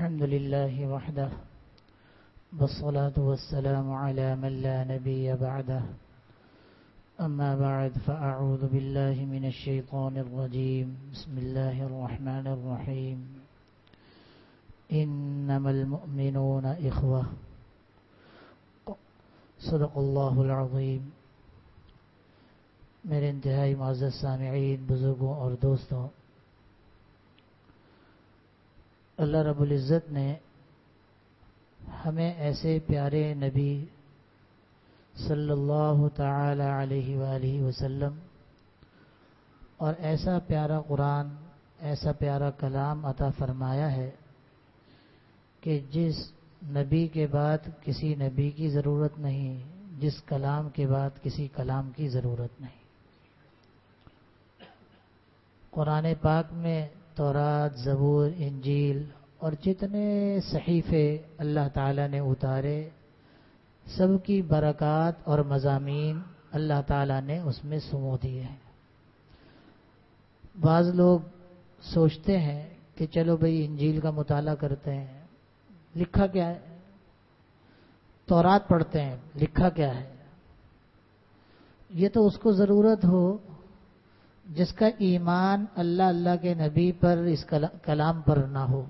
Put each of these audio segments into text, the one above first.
الحمد لله وحده والصلاة والسلام على من لا نبي بعده أما بعد فأعوذ بالله من الشيطان الرجيم بسم الله الرحمن الرحيم إنما المؤمنون إخوة صدق اللہ العظیم. میرے انتہائی معزز سامعین، بزرگوں اور دوستوں، اللہ رب العزت نے ہمیں ایسے پیارے نبی صلی اللہ تعالی علیہ وآلہ وسلم اور ایسا پیارا قرآن، ایسا پیارا کلام عطا فرمایا ہے کہ جس نبی کے بعد کسی نبی کی ضرورت نہیں، جس کلام کے بعد کسی کلام کی ضرورت نہیں. قرآن پاک میں تورات، زبور، انجیل اور جتنے صحیفے اللہ تعالیٰ نے اتارے، سب کی برکات اور مضامین اللہ تعالیٰ نے اس میں سمو دیے ہیں. بعض لوگ سوچتے ہیں کہ چلو بھئی انجیل کا مطالعہ کرتے ہیں، لکھا کیا ہے؟ تورات پڑھتے ہیں، لکھا کیا ہے؟ یہ تو اس کو ضرورت ہو جس کا ایمان اللہ کے نبی پر، اس کلام پر نہ ہو.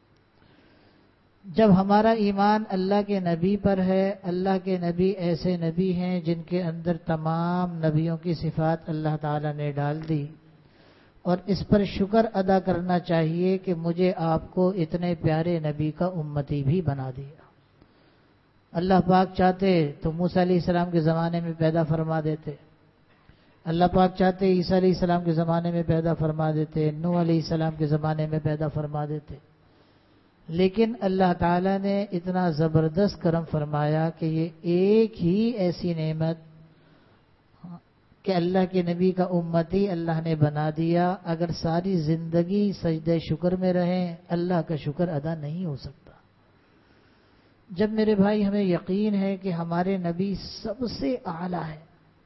جب ہمارا ایمان اللہ کے نبی پر ہے، اللہ کے نبی ایسے نبی ہیں جن کے اندر تمام نبیوں کی صفات اللہ تعالیٰ نے ڈال دی، اور اس پر شکر ادا کرنا چاہیے کہ مجھے آپ کو اتنے پیارے نبی کا امتی بھی بنا دیا. اللہ پاک چاہتے تو موسیٰ علیہ السلام کے زمانے میں پیدا فرما دیتے، اللہ پاک چاہتے عیسیٰ علیہ السلام کے زمانے میں پیدا فرما دیتے، نوح علیہ السلام کے زمانے میں پیدا فرما دیتے. لیکن اللہ تعالیٰ نے اتنا زبردست کرم فرمایا کہ یہ ایک ہی ایسی نعمت کہ اللہ کے نبی کا امتی اللہ نے بنا دیا. اگر ساری زندگی سجدہ شکر میں رہیں، اللہ کا شکر ادا نہیں ہو سکتا. جب میرے بھائی ہمیں یقین ہے کہ ہمارے نبی سب سے اعلیٰ ہے،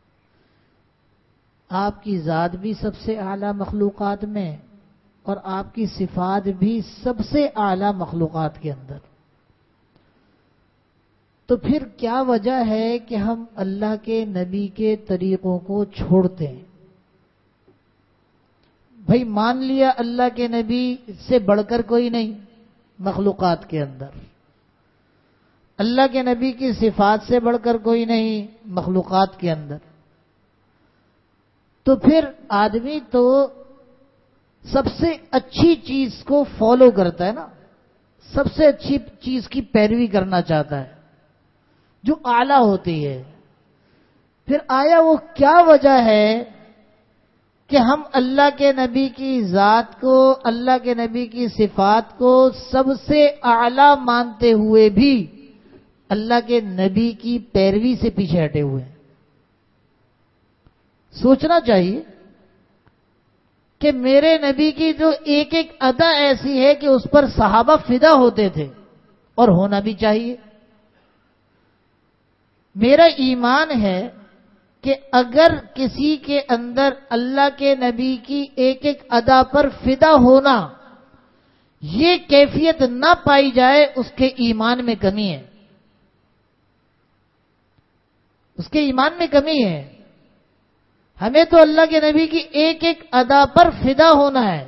آپ کی ذات بھی سب سے اعلیٰ مخلوقات میں اور آپ کی صفات بھی سب سے اعلیٰ مخلوقات کے اندر، تو پھر کیا وجہ ہے کہ ہم اللہ کے نبی کے طریقوں کو چھوڑتے ہیں؟ بھائی مان لیا اللہ کے نبی سے بڑھ کر کوئی نہیں مخلوقات کے اندر، اللہ کے نبی کی صفات سے بڑھ کر کوئی نہیں مخلوقات کے اندر، تو پھر آدمی تو سب سے اچھی چیز کو فالو کرتا ہے نا، سب سے اچھی چیز کی پیروی کرنا چاہتا ہے جو اعلیٰ ہوتی ہے. پھر آیا وہ کیا وجہ ہے کہ ہم اللہ کے نبی کی ذات کو، اللہ کے نبی کی صفات کو سب سے اعلیٰ مانتے ہوئے بھی اللہ کے نبی کی پیروی سے پیچھے ہٹے ہوئے ہیں؟ سوچنا چاہیے کہ میرے نبی کی جو ایک ایک ادا ایسی ہے کہ اس پر صحابہ فدا ہوتے تھے، اور ہونا بھی چاہیے. میرا ایمان ہے کہ اگر کسی کے اندر اللہ کے نبی کی ایک ایک ادا پر فدا ہونا، یہ کیفیت نہ پائی جائے، اس کے ایمان میں کمی ہے، اس کے ایمان میں کمی ہے. ہمیں تو اللہ کے نبی کی ایک ایک ادا پر فدا ہونا ہے،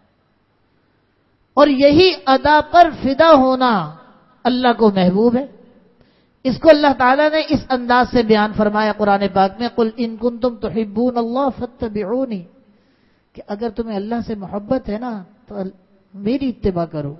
اور یہی ادا پر فدا ہونا اللہ کو محبوب ہے. اس کو اللہ تعالیٰ نے اس انداز سے بیان فرمایا قرآن پاک میں، قل ان کنتم تحبون اللہ فاتبعونی، کہ اگر تمہیں اللہ سے محبت ہے نا تو میری اتباع کرو.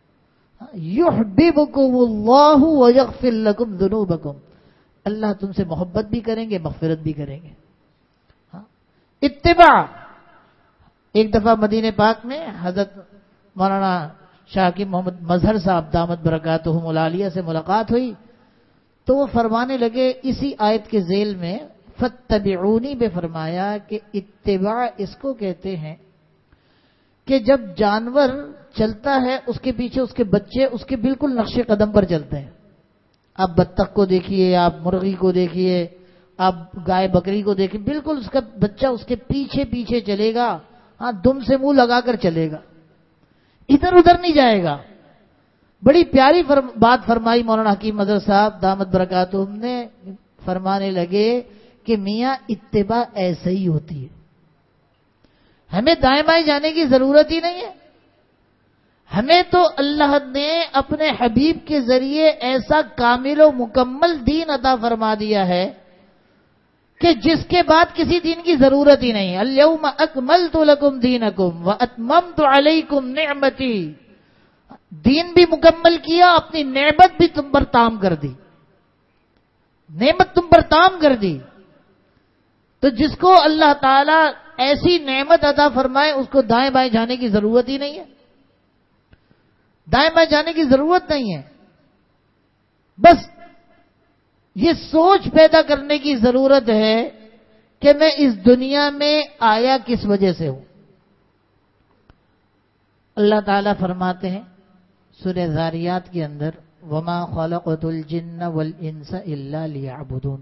یحببکم اللہ ویغفر لکم ذنوبکم، اللہ تم سے محبت بھی کریں گے، مغفرت بھی کریں گے. اتباع. ایک دفعہ مدینہ پاک میں حضرت مولانا شاکر محمد مظہر صاحب دامت برکاتہم العالیہ سے ملاقات ہوئی، تو وہ فرمانے لگے اسی آیت کے ذیل میں فاتبعونی میں فرمایا کہ اتباع اس کو کہتے ہیں کہ جب جانور چلتا ہے اس کے پیچھے اس کے بچے اس کے بالکل نقش قدم پر چلتے ہیں. آپ بطخ کو دیکھیے، آپ مرغی کو دیکھیے، آپ گائے بکری کو دیکھیں، بالکل اس کا بچہ اس کے پیچھے پیچھے چلے گا. ہاں، دم سے منہ لگا کر چلے گا، ادھر ادھر نہیں جائے گا. بڑی پیاری بات فرمائی مولانا حکیم مظہر صاحب دامت برکاتہم نے. فرمانے لگے کہ میاں اتباع ایسے ہی ہوتی ہے، ہمیں دائیں بائیں جانے کی ضرورت ہی نہیں ہے. ہمیں تو اللہ نے اپنے حبیب کے ذریعے ایسا کامل و مکمل دین عطا فرما دیا ہے کہ جس کے بعد کسی دین کی ضرورت ہی نہیں. الیوم اکملت لکم دینکم واتممت علیکم نعمتی. دین بھی مکمل کیا، اپنی نعمت بھی تم پر تام کر دی. نعمت تم پر تام کر دی. تو جس کو اللہ تعالی ایسی نعمت عطا فرمائے اس کو دائیں بائیں جانے کی ضرورت ہی نہیں ہے. دائیں بائیں جانے کی ضرورت نہیں ہے. بس یہ سوچ پیدا کرنے کی ضرورت ہے کہ میں اس دنیا میں آیا کس وجہ سے ہوں. اللہ تعالیٰ فرماتے ہیں سورہ ذاریات کے اندر وَمَا خَلَقْتُ الْجِنَّ وَالْإِنسَ إِلَّا لِيَعْبُدُونَ،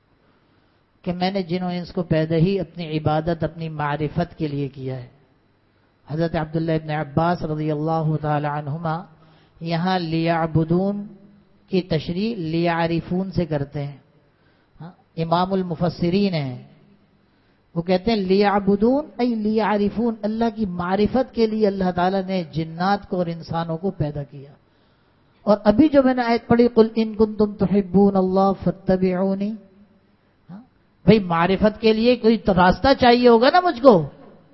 کہ میں نے جن و انس کو پیدا ہی اپنی عبادت اپنی معرفت کے لیے کیا ہے. حضرت عبداللہ ابن عباس رضی اللہ تعالی عنہما یہاں لیعبدون کی تشریح لیعرفون سے کرتے ہیں. امام المفسرین ہیں، وہ کہتے ہیں لیعبدون ای لیعرفون، اللہ کی معرفت کے لیے اللہ تعالیٰ نے جنات کو اور انسانوں کو پیدا کیا. اور ابھی جو میں نے آیت پڑھی قل ان کنتم تحبون اللہ فاتبعونی، بھئی معرفت کے لیے کوئی تو راستہ چاہیے ہوگا نا مجھ کو.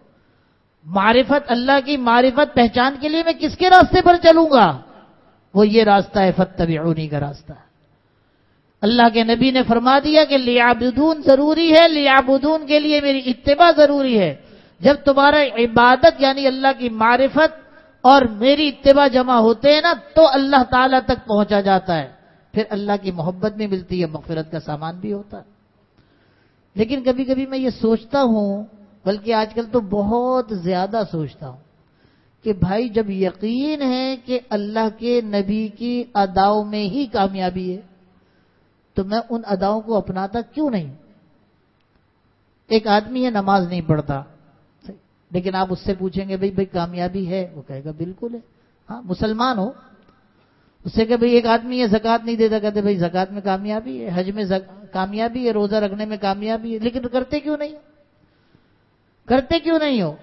معرفت اللہ کی معرفت پہچان کے لیے میں کس کے راستے پر چلوں گا؟ وہ یہ راستہ ہے فاتبعونی کا راستہ. اللہ کے نبی نے فرما دیا کہ لیعبدون ضروری ہے، لیعبدون کے لیے میری اتباع ضروری ہے. جب تمہارا عبادت یعنی اللہ کی معرفت اور میری اتباع جمع ہوتے ہیں نا تو اللہ تعالیٰ تک پہنچا جاتا ہے. پھر اللہ کی محبت بھی ملتی ہے، مغفرت کا سامان بھی ہوتا ہے. لیکن کبھی کبھی میں یہ سوچتا ہوں، بلکہ آج کل تو بہت زیادہ سوچتا ہوں کہ بھائی جب یقین ہے کہ اللہ کے نبی کی اداؤں میں ہی کامیابی ہے تو میں ان اداؤں کو اپناتا کیوں نہیں؟ ایک آدمی ہے نماز نہیں پڑھتا، لیکن آپ اس سے پوچھیں گے بھائی کامیابی ہے، وہ کہے گا بالکل ہے. ہاں مسلمان ہو. اس سے کہ بھئی ایک آدمی ہے زکوٰۃ نہیں دیتا، کہتے بھئی زکوٰۃ میں کامیابی ہے، حج میں کامیابی ہے، روزہ رکھنے میں کامیابی ہے، لیکن کرتے کیوں نہیں؟ کرتے کیوں نہیں ہو؟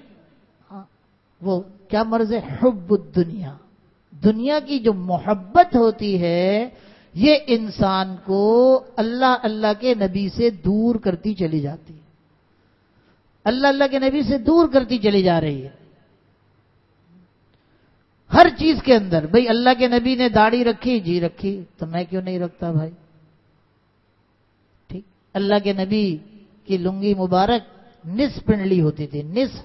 وہ کیا مرض ہے؟ حب الدنیا، دنیا کی جو محبت ہوتی ہے یہ انسان کو اللہ کے نبی سے دور کرتی چلی جاتی ہے. اللہ کے نبی سے دور کرتی چلی جا رہی ہے. ہر چیز کے اندر بھئی اللہ کے نبی نے داڑھی رکھی، جی رکھی، تو میں کیوں نہیں رکھتا بھائی؟ ٹھیک. اللہ کے نبی کی لنگی مبارک نصف پنڈلی ہوتی تھی، نصف.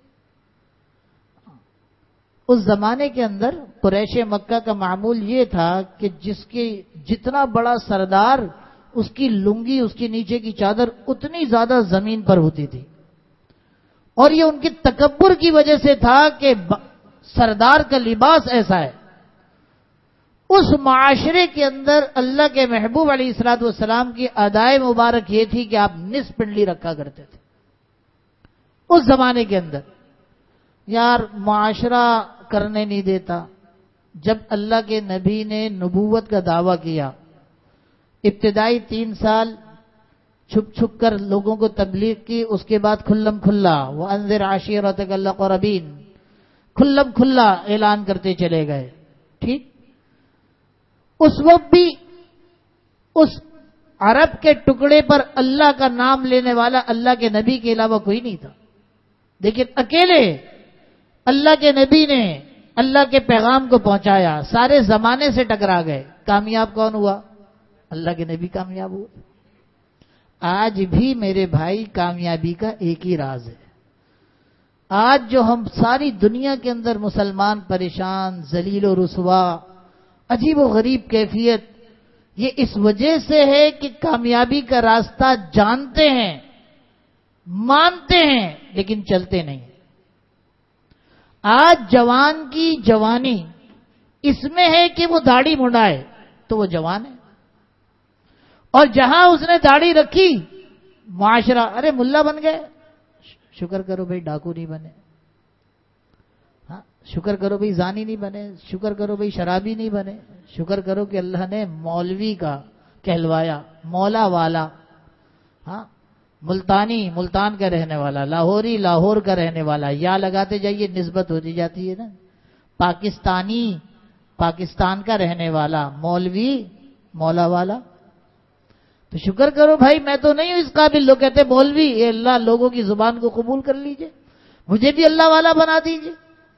اس زمانے کے اندر قریش مکہ کا معمول یہ تھا کہ جس کی جتنا بڑا سردار اس کی لنگی اس کی نیچے کی چادر اتنی زیادہ زمین پر ہوتی تھی. اور یہ ان کی تکبر کی وجہ سے تھا کہ سردار کا لباس ایسا ہے. اس معاشرے کے اندر اللہ کے محبوب علیہ الصلوۃ والسلام کی ادائے مبارک یہ تھی کہ آپ نصف پنڈلی رکھا کرتے تھے اس زمانے کے اندر. یار معاشرہ کرنے نہیں دیتا. جب اللہ کے نبی نے نبوت کا دعویٰ کیا، ابتدائی 3 سال چھپ چھپ کر لوگوں کو تبلیغ کی، اس کے بعد کھلم کھلا وانذر عشیرتک الاقربین، کھلم کھلا اعلان کرتے چلے گئے. ٹھیک. اس وقت بھی اس عرب کے ٹکڑے پر اللہ کا نام لینے والا اللہ کے نبی کے علاوہ کوئی نہیں تھا. لیکن اکیلے اللہ کے نبی نے اللہ کے پیغام کو پہنچایا، سارے زمانے سے ٹکرا گئے. کامیاب کون ہوا؟ اللہ کے نبی کامیاب ہوا. آج بھی میرے بھائی کامیابی کا ایک ہی راز ہے. آج جو ہم ساری دنیا کے اندر مسلمان پریشان، ذلیل و رسوا، عجیب و غریب کیفیت، یہ اس وجہ سے ہے کہ کامیابی کا راستہ جانتے ہیں، مانتے ہیں، لیکن چلتے نہیں. آج جوان کی جوانی اس میں ہے کہ وہ داڑھی منڈائے تو وہ جوان ہے، اور جہاں اس نے داڑھی رکھی معاشرہ ارے ملا بن گئے. شکر کرو بھائی ڈاکو نہیں بنے. ہاں شکر کرو بھئی زانی نہیں بنے، شکر کرو بھئی شرابی نہیں بنے، شکر کرو کہ اللہ نے مولوی کا کہلوایا، مولا والا، ہاں ملتانی ملتان کا رہنے والا، لاہوری لاہور کا رہنے والا، یا لگاتے جائیے نسبت ہوتی جاتی ہے نا، پاکستانی پاکستان کا رہنے والا، مولوی مولا والا. تو شکر کرو بھائی میں تو نہیں ہوں اس قابل. لوگ کہتے مولوی، اے اللہ لوگوں کی زبان کو قبول کر لیجئے، مجھے بھی اللہ والا بنا دیجئے.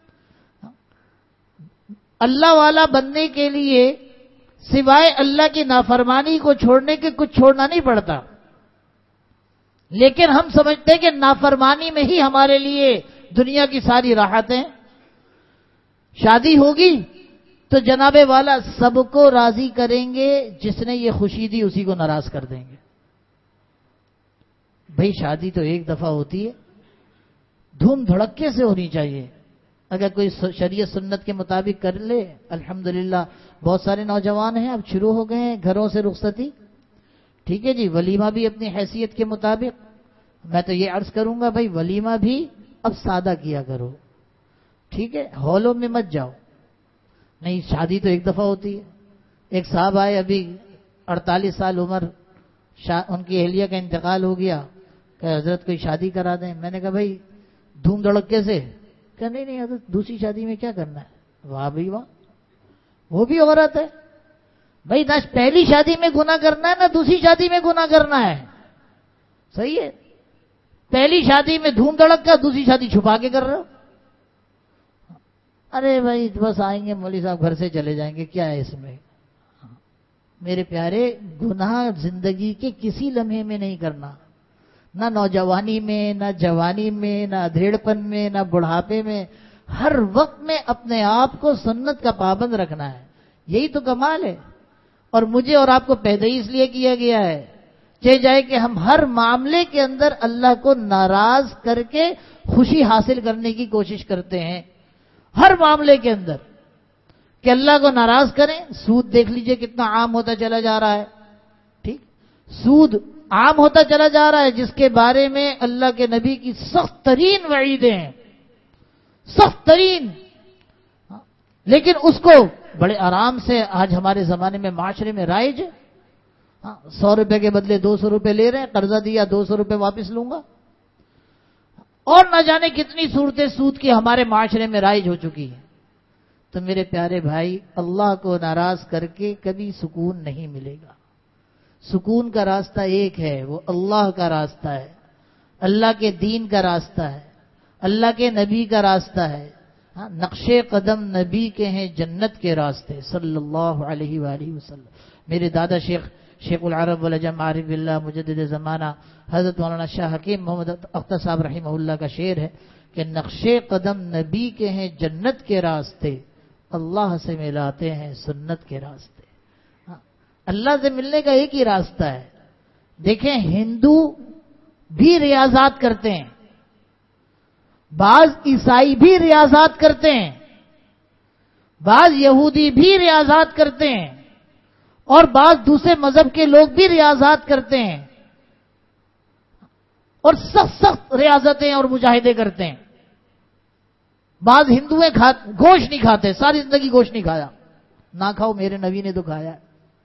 اللہ والا بننے کے لیے سوائے اللہ کی نافرمانی کو چھوڑنے کے کچھ چھوڑنا نہیں پڑتا، لیکن ہم سمجھتے ہیں کہ نافرمانی میں ہی ہمارے لیے دنیا کی ساری راحتیں. شادی ہوگی تو جناب والا سب کو راضی کریں گے، جس نے یہ خوشی دی اسی کو ناراض کر دیں گے. بھئی شادی تو ایک دفعہ ہوتی ہے، دھوم دھڑکے سے ہونی چاہیے. اگر کوئی شریعت سنت کے مطابق کر لے الحمدللہ. بہت سارے نوجوان ہیں اب شروع ہو گئے ہیں گھروں سے رخصتی، ٹھیک ہے جی. ولیمہ بھی اپنی حیثیت کے مطابق. میں تو یہ عرض کروں گا بھائی ولیمہ بھی اب سادہ کیا کرو، ٹھیک ہے، ہالوں میں مت جاؤ. نہیں شادی تو ایک دفعہ ہوتی ہے. ایک صاحب آئے ابھی 48 سال عمر، ان کی اہلیہ کا انتقال ہو گیا، کہ حضرت کوئی شادی کرا دیں. میں نے کہا بھائی دھوم دھڑکے سے؟ کہ نہیں حضرت دوسری شادی میں کیا کرنا ہے. واہ بھائی واہ، وہ بھی عورت ہے بھائی. نہ پہلی شادی میں گناہ کرنا ہے نہ دوسری شادی میں گناہ کرنا ہے، صحیح ہے. پہلی شادی میں دھوم دھڑکا، دوسری شادی چھپا کے کر رہا. ارے بھائی بس آئیں گے مولوی صاحب گھر سے چلے جائیں گے، کیا ہے اس میں. میرے پیارے گناہ زندگی کے کسی لمحے میں نہیں کرنا، نہ نوجوانی میں، نہ جوانی میں، نہ ادھیڑپن میں، نہ بڑھاپے میں. ہر وقت میں اپنے آپ کو سنت کا پابند رکھنا ہے، یہی تو کمال ہے. اور مجھے اور آپ کو پیدا ہی اس لیے کیا گیا ہے کہ جائے کہ ہم ہر معاملے کے اندر اللہ کو ناراض کر کے خوشی حاصل کرنے کی کوشش کرتے ہیں. ہر معاملے کے اندر کہ اللہ کو ناراض کریں. سود دیکھ لیجئے کتنا عام ہوتا چلا جا رہا ہے، ٹھیک. سود عام ہوتا چلا جا رہا ہے، جس کے بارے میں اللہ کے نبی کی سخت ترین وعیدیں ہیں، سخت ترین. لیکن اس کو بڑے آرام سے آج ہمارے زمانے میں معاشرے میں رائج ہے. 100 روپے کے بدلے 200 روپے لے رہے ہیں، قرضہ دیا 200 روپے واپس لوں گا. اور نہ جانے کتنی صورتیں سود کی ہمارے معاشرے میں رائج ہو چکی ہیں. تو میرے پیارے بھائی اللہ کو ناراض کر کے کبھی سکون نہیں ملے گا. سکون کا راستہ ایک ہے، وہ اللہ کا راستہ ہے، اللہ کے دین کا راستہ ہے، اللہ کے نبی کا راستہ ہے. نقش قدم نبی کے ہیں جنت کے راستے صلی اللہ علیہ وآلہ وسلم. میرے دادا شیخ العرب والعجم عارف باللہ مجدد زمانہ حضرت مولانا شاہ حکیم محمد اختر صاحب رحمہ اللہ کا شعر ہے کہ نقش قدم نبی کے ہیں جنت کے راستے، اللہ سے ملاتے ہیں سنت کے راستے. اللہ سے ملنے کا ایک ہی راستہ ہے. دیکھیں ہندو بھی ریاضات کرتے ہیں، بعض عیسائی بھی ریاضات کرتے ہیں، بعض یہودی بھی ریاضات کرتے ہیں، اور بعض دوسرے مذہب کے لوگ بھی ریاضات کرتے ہیں، اور سخت ریاضتیں اور مجاہدے کرتے ہیں. بعض ہندو گوشت نہیں کھاتے، ساری زندگی گوشت نہیں کھایا. نہ کھاؤ، میرے نبی نے تو کھایا.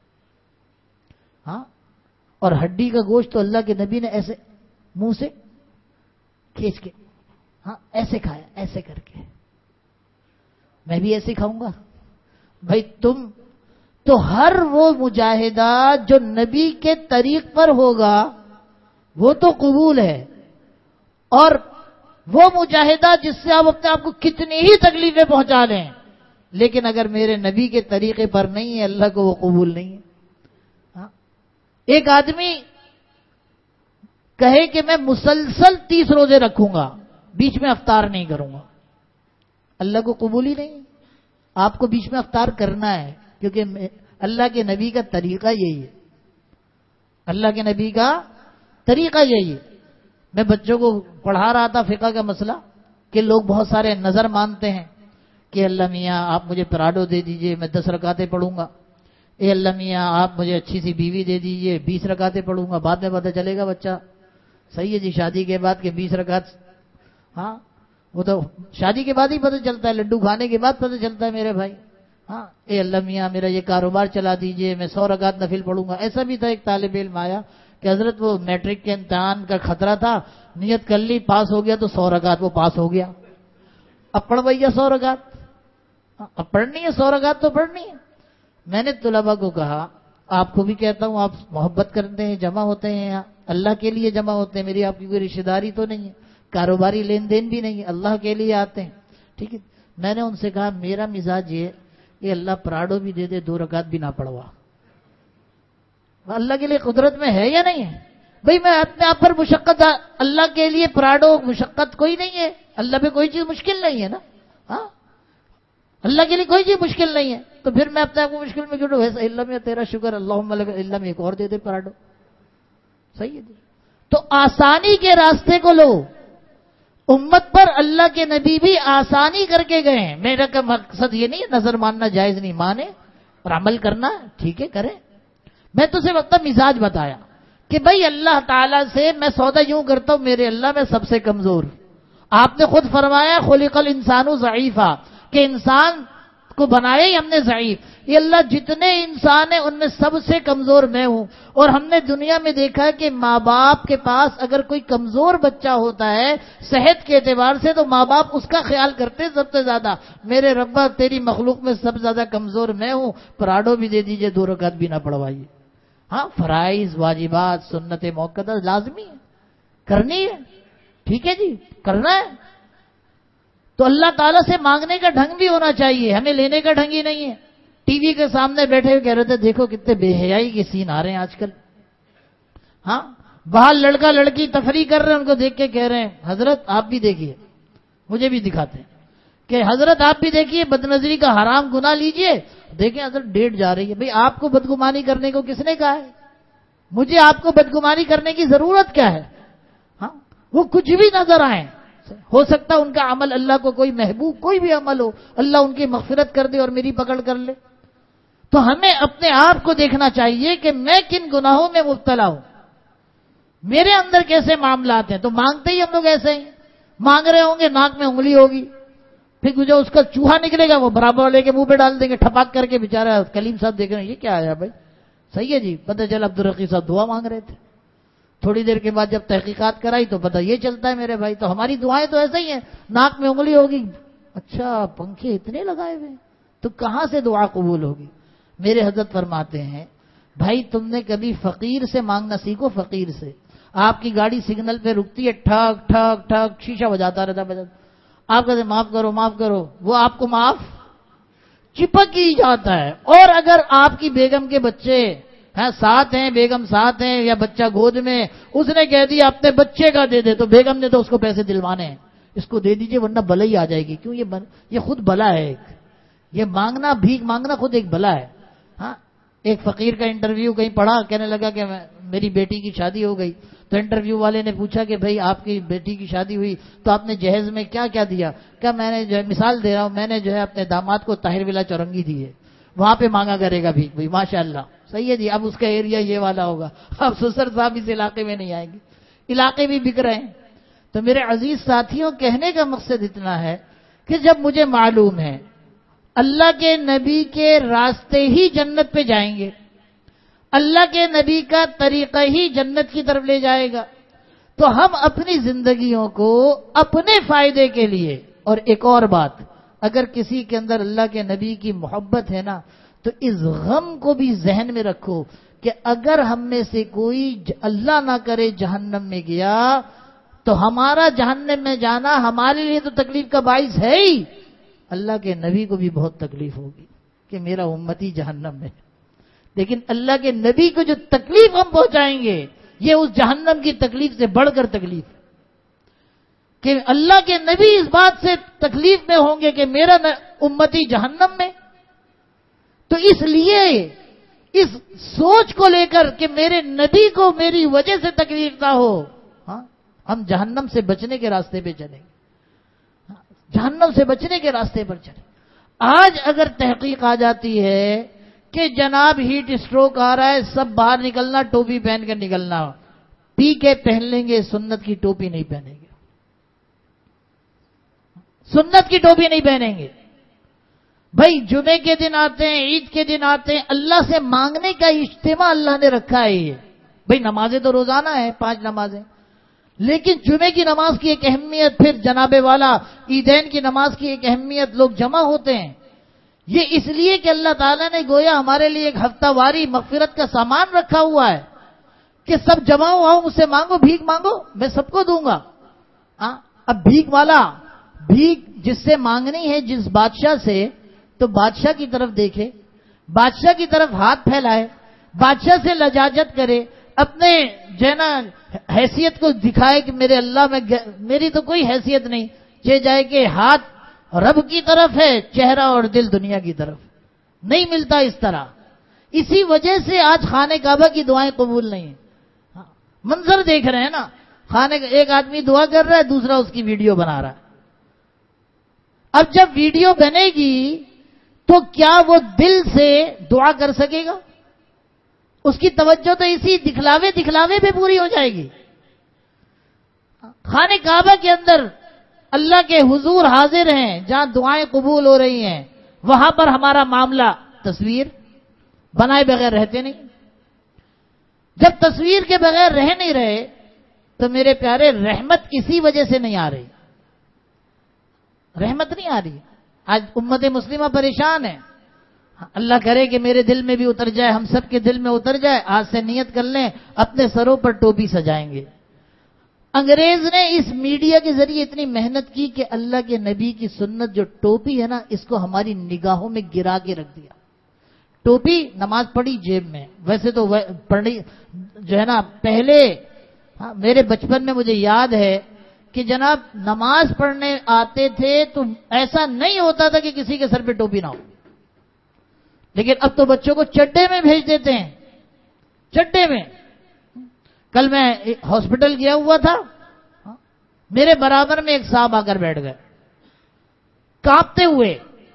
ہاں، اور ہڈی کا گوشت تو اللہ کے نبی نے ایسے منہ سے کھینچ کے، ہاں ایسے کھایا، ایسے کر کے. میں بھی ایسے کھاؤں گا. بھائی تم تو ہر وہ مجاہدہ جو نبی کے طریق پر ہوگا وہ تو قبول ہے، اور وہ مجاہدہ جس سے آپ اپنے آپ کو کتنی ہی تکلیفیں پہنچا لیں، لیکن اگر میرے نبی کے طریقے پر نہیں ہے اللہ کو وہ قبول نہیں ہے. ایک آدمی کہے کہ میں مسلسل 30 روزے رکھوں گا، بیچ میں افطار نہیں کروں گا، اللہ کو قبول ہی نہیں. آپ کو بیچ میں افطار کرنا ہے، کیونکہ اللہ کے نبی کا طریقہ یہی ہے. اللہ کے نبی کا طریقہ یہی ہے. میں بچوں کو پڑھا رہا تھا فقہ کا مسئلہ کہ لوگ بہت سارے نظر مانتے ہیں کہ اللہ میاں آپ مجھے پراڈو دے دیجئے، میں 10 رکعتیں پڑھوں گا. اے اللہ میاں آپ مجھے اچھی سی بیوی دے دیجئے، 20 رکعتیں پڑھوں گا. بعد میں پتہ چلے گا بچہ صحیح ہے جی شادی کے بعد کہ 20 رکعت، ہاں وہ تو شادی کے بعد ہی پتہ چلتا ہے، لڈو کھانے کے بعد پتہ چلتا ہے میرے بھائی. ہاں اے اللہ میاں میرا یہ کاروبار چلا دیجئے، میں 100 رکعت نفل پڑھوں گا. ایسا بھی تھا ایک طالب علم آیا کہ حضرت وہ میٹرک کے امتحان کا خطرہ تھا، نیت کر لی، پاس ہو گیا تو 100 رکعت وہ پاس ہو گیا. اب پڑھ بھیا 100 رکعت، اب پڑھنی ہے 100 رکعت تو پڑھنی ہے. میں نے طلباء کو کہا، آپ کو بھی کہتا ہوں، آپ محبت کرتے ہیں، جمع ہوتے ہیں یہاں اللہ کے لیے جمع ہوتے ہیں، میری آپ کی کوئی رشتہ داری تو نہیں ہے، کاروباری لین دین بھی نہیں ہے، اللہ کے لیے آتے ہیں، ٹھیک ہے. میں نے ان سے کہا میرا مزاج یہ اللہ پراڈو بھی دے دے 2 رکعت بھی نہ پڑھوا. اللہ کے لیے قدرت میں ہے یا نہیں ہے؟ بھئی میں اپنے آپ پر مشقت، اللہ کے لیے پراڈو مشقت کوئی نہیں ہے، اللہ پہ کوئی چیز مشکل نہیں ہے نا. ہاں اللہ کے لیے کوئی چیز مشکل نہیں ہے، تو پھر میں اپنے آپ کو مشکل میں کیوں ڈالوں؟ ویسے اللہ میں تیرا شکر، اللہم لک، اللہ میں ایک اور دے دے پراڈو. صحیح ہے. تو آسانی کے راستے کو لو. امت پر اللہ کے نبی بھی آسانی کر کے گئے ہیں. میرا کا مقصد یہ نہیں نظر ماننا جائز نہیں، مانے اور عمل کرنا ٹھیک ہے کریں. میں تو صرف اپنا مزاج بتایا کہ بھئی اللہ تعالیٰ سے میں سودا یوں کرتا ہوں، میرے اللہ میں سب سے کمزور. آپ نے خود فرمایا خلق الانسان ضعیفا، کہ انسان کو بنایا ہی ہم نے ضعیف. یہ اللہ جتنے انسان ہیں ان میں سب سے کمزور میں ہوں. اور ہم نے دنیا میں دیکھا ہے کہ ماں باپ کے پاس اگر کوئی کمزور بچہ ہوتا ہے صحت کے اعتبار سے تو ماں باپ اس کا خیال کرتے ہیں سب سے زیادہ. میرے ربا تیری مخلوق میں سب سے زیادہ کمزور میں ہوں، پراڈو بھی دے دیجئے 2 رکعت بھی نہ پڑھوائیے. ہاں فرائض واجبات سنت موقدہ لازمی ہے، کرنی ہے، ٹھیک ہے جی کرنا ہے. تو اللہ تعالیٰ سے مانگنے کا ڈھنگ بھی ہونا چاہیے، ہمیں لینے کا ڈھنگ ہی نہیں ہے. ٹی وی کے سامنے بیٹھے ہوئے کہہ رہے تھے دیکھو کتنے بے حیائی کے سین آ رہے ہیں آج کل. ہاں باہر لڑکا لڑکی تفریح کر رہے ہیں، ان کو دیکھ کے کہہ رہے ہیں حضرت آپ بھی دیکھیے، مجھے بھی دکھاتے ہیں کہ حضرت آپ بھی دیکھیے بدنظری کا حرام گناہ لیجئے. دیکھیں حضرت ڈیٹ جا رہی ہے. بھئی آپ کو بدگمانی کرنے کو کس نے کہا ہے؟ مجھے آپ کو بدگمانی کرنے کی ضرورت کیا ہے؟ ہاں وہ کچھ بھی نظر آئیں، ہو سکتا ان کا عمل اللہ کو کوئی محبوب کوئی بھی عمل ہو، اللہ ان کی مغفرت کر دے اور میری پکڑ کر لے. تو ہمیں اپنے آپ کو دیکھنا چاہیے کہ میں کن گناہوں میں مبتلا ہوں، میرے اندر کیسے معاملات ہیں. تو مانگتے ہی ہم لوگ ایسے ہی مانگ رہے ہوں گے، ناک میں انگلی ہوگی، پھر جو اس کا چوہا نکلے گا وہ برابر والے کے منہ پہ ڈال دیں گے ٹھپاک کر کے. بیچارہ کلیم صاحب دیکھ رہے ہیں یہ کیا آیا بھائی. صحیح ہے جی، پتہ چلا عبدالرقی صاحب دعا مانگ رہے تھے. تھوڑی دیر کے بعد جب تحقیقات کرائی تو پتہ یہ چلتا ہے میرے بھائی. تو ہماری دعائیں تو ایسا ہی ہیں، ناک میں انگلی ہوگی، اچھا پنکھے اتنے لگائے ہوئے تو کہاں سے دعا قبول ہوگی. میرے حضرت فرماتے ہیں بھائی تم نے کبھی فقیر سے مانگنا سیکھو. فقیر سے آپ کی گاڑی سگنل پہ رکتی ہے، ٹھک ٹھک ٹھک شیشہ بجاتا رہتا ہے، آپ کہتے ہیں معاف کرو معاف کرو، وہ آپ کو معاف چپک ہی جاتا ہے. اور اگر آپ کی بیگم کے بچے ساتھ ہیں، بیگم ساتھ ہیں یا بچہ گود میں، اس نے کہہ دیا اپنے بچے کا دے دے، تو بیگم نے تو اس کو پیسے دلوانے ہیں، اس کو دے دیجئے ورنہ بلا ہی آ جائے گی. کیوں؟ یہ خود بلا ہے ایک، یہ مانگنا بھیک مانگنا خود ایک بلا ہے. ہاں ایک فقیر کا انٹرویو کہیں پڑھا، کہنے لگا کہ میری بیٹی کی شادی ہو گئی. تو انٹرویو والے نے پوچھا کہ بھئی آپ کی بیٹی کی شادی ہوئی تو آپ نے جہیز میں کیا کیا دیا؟ کیا میں نے جو ہے مثال دے رہا ہوں، میں نے جو ہے اپنے داماد کو طاہر ولا چورنگی دی ہے، وہاں پہ مانگا کرے گا بھیک. بھائی ماشاء اللہ صحیح ہے جی. اب اس کا ایریا یہ والا ہوگا، اب سسر صاحب اس علاقے میں نہیں آئیں گے، علاقے بھی بک رہے ہیں. تو میرے عزیز ساتھیوں کہنے کا مقصد اتنا ہے کہ جب مجھے معلوم ہے اللہ کے نبی کے راستے ہی جنت پہ جائیں گے، اللہ کے نبی کا طریقہ ہی جنت کی طرف لے جائے گا، تو ہم اپنی زندگیوں کو اپنے فائدے کے لیے. اور ایک اور بات، اگر کسی کے اندر اللہ کے نبی کی محبت ہے نا تو اس غم کو بھی ذہن میں رکھو کہ اگر ہم میں سے کوئی اللہ نہ کرے جہنم میں گیا تو ہمارا جہنم میں جانا ہمارے لیے تو تکلیف کا باعث ہے ہی، اللہ کے نبی کو بھی بہت تکلیف ہوگی کہ میرا امتی جہنم میں. لیکن اللہ کے نبی کو جو تکلیف ہم پہنچائیں گے یہ اس جہنم کی تکلیف سے بڑھ کر تکلیف ہے کہ اللہ کے نبی اس بات سے تکلیف میں ہوں گے کہ میرا امتی جہنم میں. تو اس لیے اس سوچ کو لے کر کہ میرے نبی کو میری وجہ سے تکلیف نہ ہو، ہاں ہم جہنم سے بچنے کے راستے پہ چلیں گے، جہنم سے بچنے کے راستے پر چلیں. آج اگر تحقیق آ جاتی ہے کہ جناب ہیٹ اسٹروک آ رہا ہے، سب باہر نکلنا، ٹوپی پہن کر نکلنا، پی کے پہن لیں گے، سنت کی ٹوپی نہیں پہنیں گے. سنت کی ٹوپی نہیں پہنیں گے. بھائی جمعے کے دن آتے ہیں، عید کے دن آتے ہیں، اللہ سے مانگنے کا اجتماع اللہ نے رکھا ہے. یہ بھائی نمازیں تو روزانہ ہیں 5 نمازیں، لیکن جمعے کی نماز کی ایک اہمیت، پھر جناب والا عیدین کی نماز کی ایک اہمیت، لوگ جمع ہوتے ہیں. یہ اس لیے کہ اللہ تعالیٰ نے گویا ہمارے لیے ایک ہفتہ واری مغفرت کا سامان رکھا ہوا ہے کہ سب جمع ہو، مجھ سے مانگو، بھیک مانگو، میں سب کو دوں گا. اب بھیک والا بھیک جس سے مانگنی ہے، جس بادشاہ سے، تو بادشاہ کی طرف دیکھے، بادشاہ کی طرف ہاتھ پھیلائے، بادشاہ سے لجاجت کرے، اپنے جو ہے نا حیثیت کو دکھائے کہ میرے اللہ میں میری تو کوئی حیثیت نہیں. یہ جائے کہ ہاتھ رب کی طرف ہے، چہرہ اور دل دنیا کی طرف. نہیں ملتا اس طرح. اسی وجہ سے آج خانہ کعبہ کی دعائیں قبول نہیں ہیں. منظر دیکھ رہے ہیں نا، ایک آدمی دعا کر رہا ہے، دوسرا اس کی ویڈیو بنا رہا ہے. اب جب ویڈیو بنے گی تو کیا وہ دل سے دعا کر سکے گا؟ اس کی توجہ تو اسی دکھلاوے پہ پوری ہو جائے گی. خانہ کعبہ کے اندر اللہ کے حضور حاضر ہیں، جہاں دعائیں قبول ہو رہی ہیں، وہاں پر ہمارا معاملہ تصویر بنائے بغیر رہتے نہیں. جب تصویر کے بغیر رہ نہیں رہے تو میرے پیارے رحمت کسی وجہ سے نہیں آ رہی. رحمت نہیں آ رہی. آج امت مسلمہ پریشان ہے. اللہ کرے کہ میرے دل میں بھی اتر جائے، ہم سب کے دل میں اتر جائے. آج سے نیت کر لیں اپنے سروں پر ٹوپی سجائیں گے. انگریز نے اس میڈیا کے ذریعے اتنی محنت کی کہ اللہ کے نبی کی سنت جو ٹوپی ہے نا، اس کو ہماری نگاہوں میں گرا کے رکھ دیا. ٹوپی نماز پڑھی جیب میں. ویسے تو پڑھی جو ہے نا پہلے میرے بچپن میں مجھے یاد ہے کہ جناب نماز پڑھنے آتے تھے تو ایسا نہیں ہوتا تھا کہ کسی کے سر پہ ٹوپی نہ ہو. لیکن اب تو بچوں کو چڈے میں بھیج دیتے ہیں. چڈے میں. کل میں ہاسپٹل گیا ہوا تھا، میرے برابر میں ایک صاحب آ کر بیٹھ گئے کانپتے ہوئے.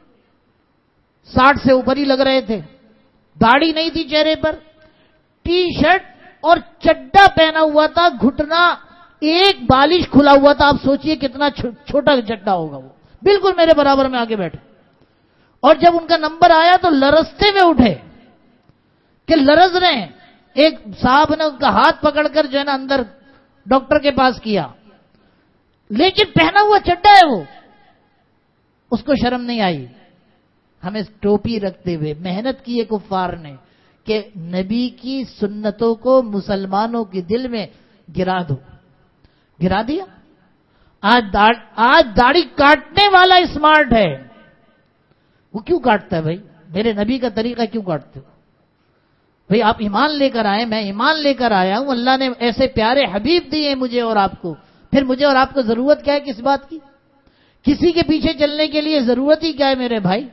60 سے اوپر ہی لگ رہے تھے، داڑھی نہیں تھی چہرے پر، ٹی شرٹ اور چڈا پہنا ہوا تھا، گھٹنا ایک بالش کھلا ہوا تھا. آپ سوچئے کتنا چھوٹا چڈا ہوگا. وہ بالکل میرے برابر میں آگے بیٹھے، اور جب ان کا نمبر آیا تو لرزتے ہوئے اٹھے کہ لرز رہے ہیں. ایک صاحب نے ان کا ہاتھ پکڑ کر جو ہے نا اندر ڈاکٹر کے پاس کیا، لیکن پہنا ہوا چڈا ہے وہ. اس کو شرم نہیں آئی. ہمیں ٹوپی رکھتے ہوئے محنت کی ہے کفار نے کہ نبی کی سنتوں کو مسلمانوں کے دل میں گرا دو. گرا دیا. آج داڑھی کاٹنے والا اسمارٹ ہے. وہ کیوں کاٹتا ہے بھائی؟ میرے نبی کا طریقہ کیوں کاٹتے ہو بھائی؟ آپ ایمان لے کر آئے، میں ایمان لے کر آیا ہوں. اللہ نے ایسے پیارے حبیب دیے مجھے اور آپ کو. پھر مجھے اور آپ کو ضرورت کیا ہے کس بات کی؟ کسی کے پیچھے چلنے کے لیے ضرورت ہی کیا ہے میرے بھائی؟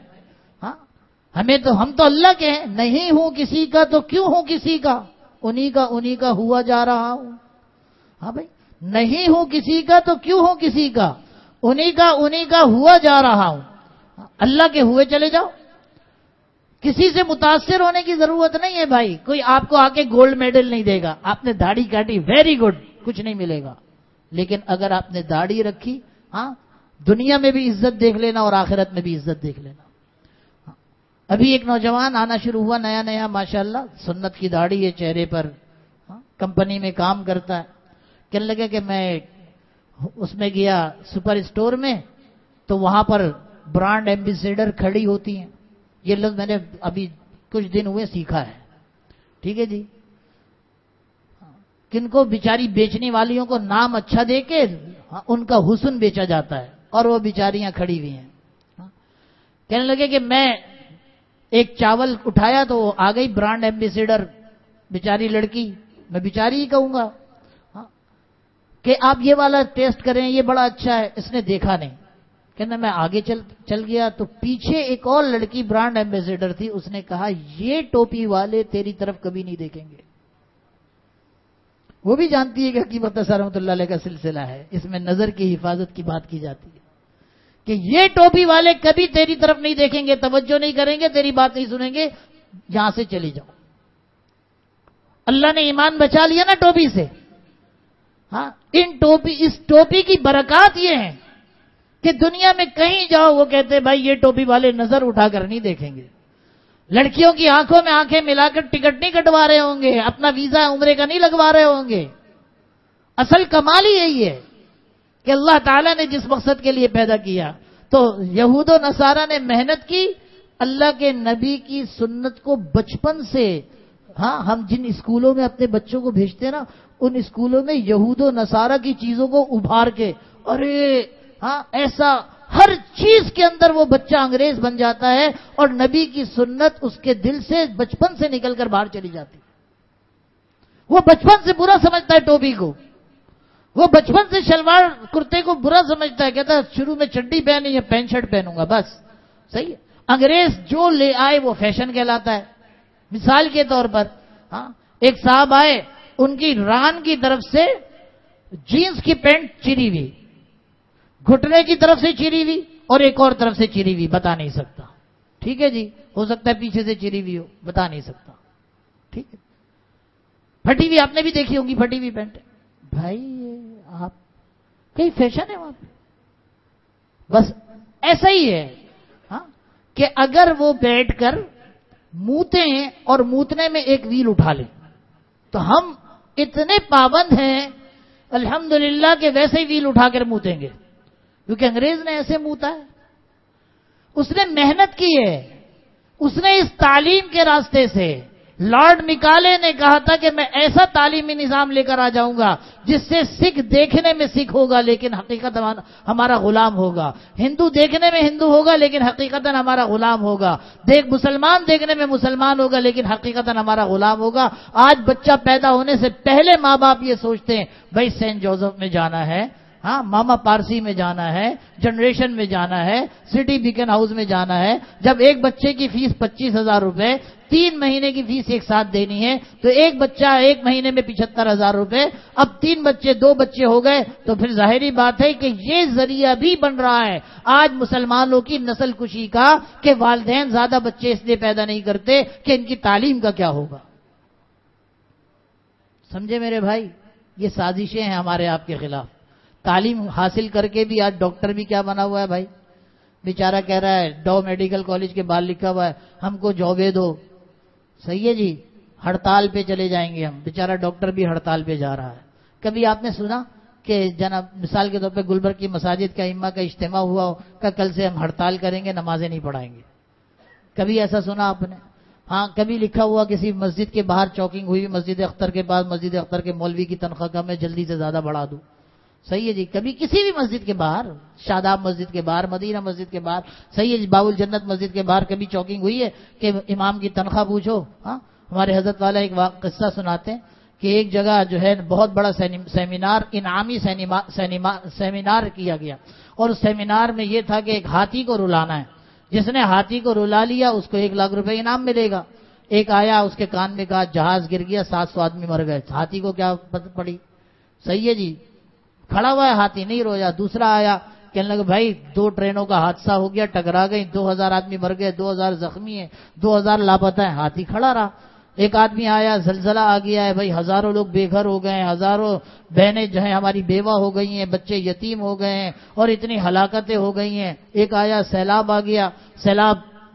ہم تو اللہ کے ہیں. نہیں ہوں کسی کا تو کیوں ہوں کسی کا، انہی کا ہوا جا رہا ہوں. ہاں بھائی، نہیں ہوں کسی کا تو کیوں ہوں کسی کا، انہی کا ہوا جا رہا ہوں. اللہ کے ہوئے چلے جاؤ. کسی سے متاثر ہونے کی ضرورت نہیں ہے بھائی. کوئی آپ کو آ کے گولڈ میڈل نہیں دے گا. آپ نے داڑھی کاٹی، ویری گڈ، کچھ نہیں ملے گا. لیکن اگر آپ نے داڑھی رکھی، دنیا میں بھی عزت دیکھ لینا اور آخرت میں بھی عزت دیکھ لینا. ابھی ایک نوجوان آنا شروع ہوا نیا ماشاءاللہ، سنت کی داڑھی ہے چہرے پر، کمپنی میں کام کرتا ہے. کہنے لگا کہ میں اس میں گیا سپر اسٹور میں، تو وہاں پر برانڈ ایمبیسیڈر کھڑی ہوتی ہیں. یہ لفظ میں نے ابھی کچھ دن ہوئے سیکھا ہے. ٹھیک ہے جی. کن کو بیچاری بیچنے والیوں کو نام اچھا دے کے ان کا حسن بیچا جاتا ہے، اور وہ بیچاریاں کھڑی ہوئی ہیں. کہنے لگے کہ میں ایک چاول اٹھایا تو آ گئی برانڈ ایمبیسیڈر بیچاری لڑکی. میں بیچاری ہی کہوں گا کہ آپ یہ والا ٹیسٹ کریں، یہ بڑا اچھا ہے. اس نے دیکھا نہیں. کہنا میں آگے چل گیا تو پیچھے ایک اور لڑکی برانڈ ایمبیسیڈر تھی. اس نے کہا یہ ٹوپی والے تیری طرف کبھی نہیں دیکھیں گے. وہ بھی جانتی ہے کہ حکیمت رحمۃ اللہ علیہ کا سلسلہ ہے، اس میں نظر کی حفاظت کی بات کی جاتی ہے کہ یہ ٹوپی والے کبھی تیری طرف نہیں دیکھیں گے، توجہ نہیں کریں گے، تیری بات نہیں سنیں گے، یہاں سے چلی جاؤ. اللہ نے ایمان بچا لیا نا ٹوپی سے. اس ٹوپی کی برکات یہ ہیں کہ دنیا میں کہیں جاؤ وہ کہتے ہیں بھائی یہ ٹوپی والے نظر اٹھا کر نہیں دیکھیں گے، لڑکیوں کی آنکھوں میں آنکھیں ملا کر ٹکٹ نہیں کٹوا رہے ہوں گے، اپنا ویزا عمرے کا نہیں لگوا رہے ہوں گے۔ اصل کمال ہی یہی ہے کہ اللہ تعالیٰ نے جس مقصد کے لیے پیدا کیا، تو یہود و نصارہ نے محنت کی اللہ کے نبی کی سنت کو بچپن سے، ہاں ہم جن اسکولوں میں اپنے بچوں کو بھیجتے ہیں نا، ان اسکولوں میں یہود و نصارہ کی چیزوں کو ابھار کے، ارے ہاں ایسا ہر چیز کے اندر وہ بچہ انگریز بن جاتا ہے، اور نبی کی سنت اس کے دل سے بچپن سے نکل کر باہر چلی جاتی۔ وہ بچپن سے برا سمجھتا ہے ٹوپی کو، وہ بچپن سے شلوار کرتے کو برا سمجھتا ہے، کہتا ہے شروع میں چڈی پہنی یا پینٹ شرٹ پہنوں گا بس، صحیح ہے۔ انگریز جو لے آئے وہ فیشن کہلاتا ہے۔ مثال کے طور پر ہاں ایک صاحب آئے، ان کی ران کی طرف سے جینز کی پینٹ چری ہوئی، گھٹنے کی طرف سے چری ہوئی اور ایک اور طرف سے چری ہوئی، بتا نہیں سکتا، ٹھیک ہے جی، ہو سکتا ہے پیچھے سے چری ہوئی ہو، بتا نہیں سکتا، ٹھیک ہے۔ پھٹی ہوئی آپ نے بھی دیکھی ہوگی، پھٹی ہوئی پینٹ، بھائی آپ کئی فیشن ہے وہاں پہ، بس ایسا ہی ہے ہاں کہ اگر وہ بیٹھ کر موتے ہیں اور موتنے میں ایک ویل اٹھا لیں تو ہم اتنے پابند ہیں الحمدللہ کہ ویسے ہی ویل اٹھا کر موتیں گے، کیونکہ انگریز نے ایسے موتا ہے، اس نے محنت کی ہے، اس نے اس تعلیم کے راستے سے، لارڈ مکالے نے کہا تھا کہ میں ایسا تعلیمی نظام لے کر آ جاؤں گا جس سے سکھ دیکھنے میں سکھ ہوگا لیکن حقیقت ہمارا غلام ہوگا، ہندو دیکھنے میں ہندو ہوگا لیکن حقیقت ہمارا غلام ہوگا، مسلمان دیکھنے میں مسلمان ہوگا لیکن حقیقت ہمارا غلام ہوگا۔ آج بچہ پیدا ہونے سے پہلے ماں باپ یہ سوچتے ہیں بھائی سینٹ جوزف میں جانا ہے، ہاں ماما پارسی میں جانا ہے، جنریشن میں جانا ہے، سٹی بیکن ہاؤس میں جانا ہے۔ جب ایک بچے کی فیس 25,000 روپے، 3 مہینے کی فیس ایک ساتھ دینی ہے تو ایک بچہ ایک مہینے میں 75,000 روپے، اب 3 بچے 2 بچے ہو گئے تو پھر ظاہری بات ہے کہ یہ ذریعہ بھی بن رہا ہے آج مسلمانوں کی نسل کشی کا، کہ والدین زیادہ بچے اس لیے پیدا نہیں کرتے کہ ان کی تعلیم کا کیا ہوگا۔ سمجھے میرے بھائی، یہ سازشیں ہیں ہمارے آپ کے خلاف۔ تعلیم حاصل کر کے بھی آج ڈاکٹر بھی کیا بنا ہوا ہے بھائی، بیچارہ کہہ رہا ہے ڈو میڈیکل کالج کے باہر لکھا ہوا ہے ہم کو جابیں دو، صحیح ہے جی، ہڑتال پہ چلے جائیں گے ہم، بیچارہ ڈاکٹر بھی ہڑتال پہ جا رہا ہے۔ کبھی آپ نے سنا کہ جناب مثال کے طور پہ گلبرگ کی مساجد کا ائمہ کا اجتماع ہوا ہو کہ کل سے ہم ہڑتال کریں گے، نمازیں نہیں پڑھائیں گے؟ کبھی ایسا سنا آپ نے؟ ہاں کبھی لکھا ہوا کسی مسجد کے باہر چوکنگ ہوئی، مسجد اختر کے پاس، مسجد اختر کے مولوی کی تنخواہ کم ہے جلدی سے زیادہ بڑھا دوں، صحیح ہے جی۔ کبھی کسی بھی مسجد کے باہر، شاداب مسجد کے باہر، مدینہ مسجد کے باہر، صحیح ہے جی، باب الجنت مسجد کے باہر کبھی چوکنگ ہوئی ہے کہ امام کی تنخواہ پوچھو؟ ہاں ہمارے حضرت والا ایک قصہ سناتے ہیں کہ ایک جگہ جو ہے بہت بڑا سیمینار، انعامی سیمینار کیا گیا، اور اس سیمینار میں یہ تھا کہ ایک ہاتھی کو رلانا ہے، جس نے ہاتھی کو رلا لیا اس کو 1 لاکھ روپے انعام ملے گا۔ ایک آیا اس کے کان میں کہا جہاز گر گیا 700 آدمی مر گئے، ہاتھی کو کیا پڑی، صحیح ہے جی، کھڑا ہوا ہے ہاتھی نہیں رویا۔ دوسرا آیا کہنے لگا بھائی 2 ٹرینوں کا حادثہ ہو گیا، ٹکرا گئی، 2000 آدمی مر گئے، 2000 زخمی ہیں، 2000 لاپتہ ہیں، ہاتھی کھڑا رہا۔ ایک آدمی آیا زلزلہ آ گیا ہے بھائی، ہزاروں لوگ بے گھر ہو گئے ہیں، ہزاروں بہنیں جو ہیں ہماری بیوہ ہو گئی ہیں، بچے یتیم ہو گئے ہیں اور اتنی ہلاکتیں ہو گئی ہیں۔ ایک آیا سیلاب آ گیا، سیلاب،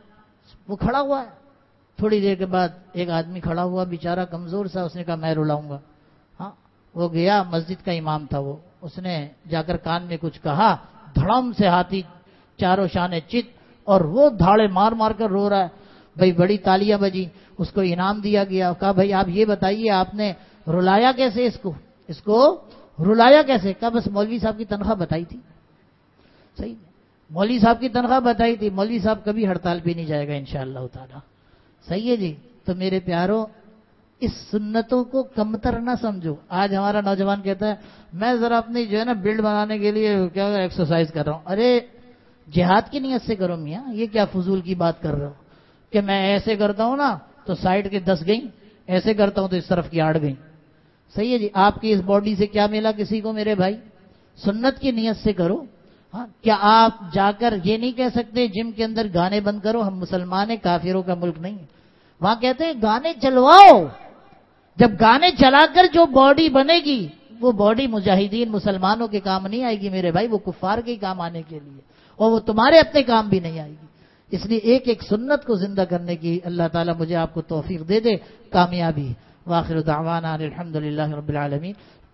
وہ کھڑا ہوا ہے۔ تھوڑی دیر کے بعد ایک آدمی کھڑا ہوا بیچارہ کمزور سا، اس نے کہا میں رلاؤں گا۔ ہاں وہ گیا، مسجد کا امام تھا وہ، اس نے جا کر کان میں کچھ کہا، دھڑم سے ہاتھی چاروں شانے چت، اور وہ دھاڑے مار مار کر رو رہا ہے بھائی، بڑی تالیاں بجی، اس کو انعام دیا گیا۔ کہا بھائی آپ یہ بتائیے آپ نے رلایا کیسے اس کو رلایا کیسے؟ کہا بس مولوی صاحب کی تنخواہ بتائی تھی، صحیح، مولوی صاحب کی تنخواہ بتائی تھی، مولوی صاحب کبھی ہڑتال پہ نہیں جائے گا انشاءاللہ تعالی، صحیح ہے جی۔ تو میرے پیاروں، اس سنتوں کو کمتر نہ سمجھو۔ آج ہمارا نوجوان کہتا ہے میں ذرا اپنی جو ہے نا بلڈ بنانے کے لیے کیا ایکسرسائز کر رہا ہوں۔ ارے جہاد کی نیت سے کرو میاں، یہ کیا فضول کی بات کر رہا ہو کہ میں ایسے کرتا ہوں نا تو سائڈ کے 10 گئیں، ایسے کرتا ہوں تو اس طرف کی 8 گئیں، صحیح ہے جی۔ آپ کی اس باڈی سے کیا ملا کسی کو میرے بھائی؟ سنت کی نیت سے کرو۔ ہاں کیا آپ جا کر یہ نہیں کہہ سکتے جم کے اندر گانے بند کرو؟ ہم مسلمان ہیں، کافروں کا ملک نہیں ہے۔ وہاں کہتے ہیں گانے چلواؤ، جب گانے چلا کر جو باڈی بنے گی وہ باڈی مجاہدین مسلمانوں کے کام نہیں آئے گی میرے بھائی، وہ کفار کے کام آنے کے لیے، اور وہ تمہارے اپنے کام بھی نہیں آئے گی۔ اس لیے ایک ایک سنت کو زندہ کرنے کی اللہ تعالیٰ مجھے آپ کو توفیق دے دے، کامیابی۔ وآخر دعوانا الحمد للہ رب العالمین۔